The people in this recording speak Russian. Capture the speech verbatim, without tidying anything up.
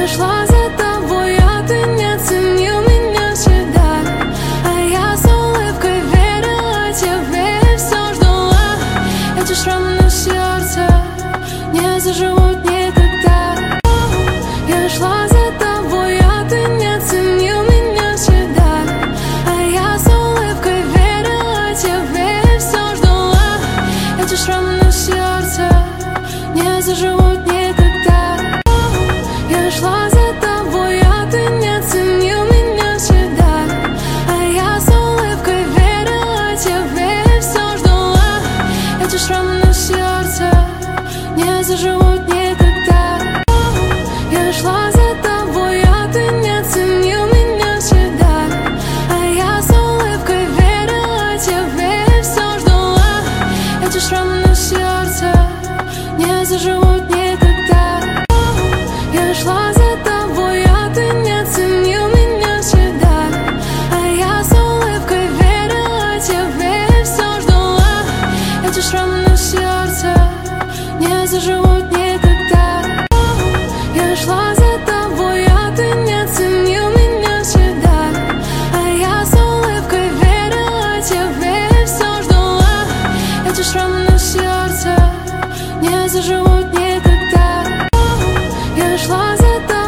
Я шла за тобой, а ты не ценил меня всегда. А я с улыбкой верила тебе и все ждала. Эти шрамы на сердце не заживут никогда. Я шла за тобой, а ты не ценил меня всегда. А я с улыбкой верила тебе и все ждала. Эти шрамы на сердце не заживут никогда. Я шла за тобой, а ты не ценил меня всегда. А я с улыбкой верила тебе и все ждала. Эти шрамы на сердце не заживут никогда. Я шла за тобой, а ты не ценил меня всегда. А я с улыбкой верила тебе и все ждала. Эти шрамы на сердце не заживут никогда. Я шла за тобой, а ты не ценил меня всегда. А я с улыбкой верила тебе и все ждала. Эти шрамы на сердце не заживут никогда. Я шла за тобой, а ты не ценил меня всегда. А я с улыбкой верила тебе и все ждала. Эти шрамы на сердце не заживут